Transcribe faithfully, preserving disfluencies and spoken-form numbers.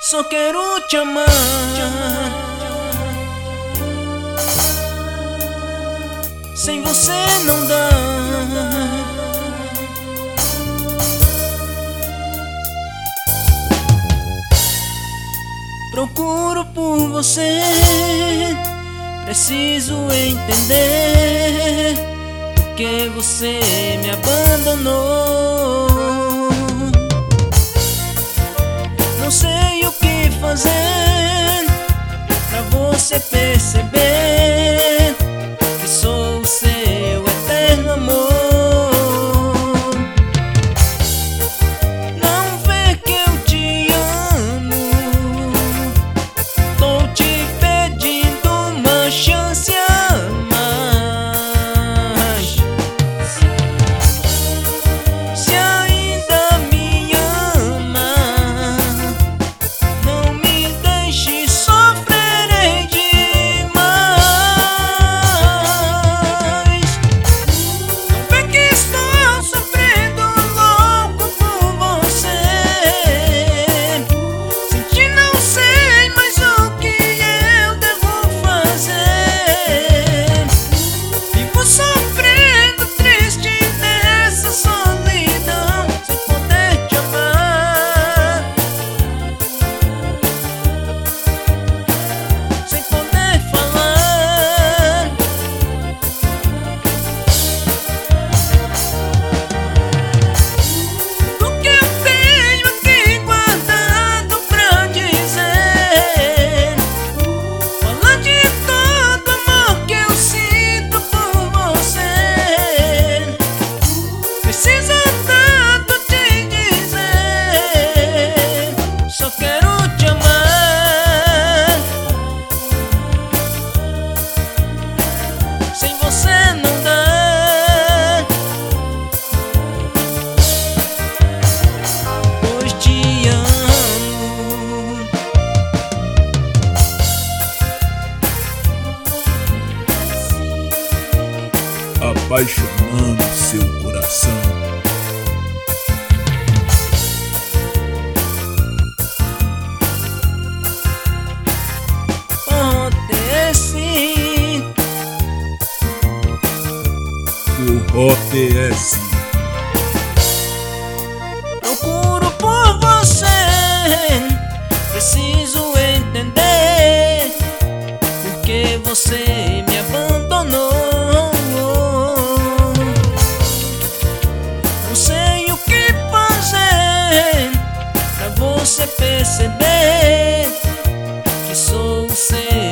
Só quero te amar. Sem você não dá. Procuro por você, preciso entender porque você me abandonou. Não sei o que fazer pra você perceber que sou o seu eterno amor. Não vê que eu te amo, tô te pedindo uma chance a mais. Se ainda me ama, não me deixe sofrer demais. Não vê que estou sofrendo louco por você. Senti, não sei mais o que eu devo fazer. Vivo sofrendo triste nessa solidão, sem poder te amar, sem poder falar. O que eu tenho aqui guardado pra dizer, falar de todo amor que eu sinto por você. Preciso tanto te dizer, só quero te amar. Sem você não dá. Pois te amo. Apaixonando seu coração. Acontece. O O T S. Procuro por você, preciso entender porque você me abandonou. Não sei o que fazer pra você perceber que sou o seu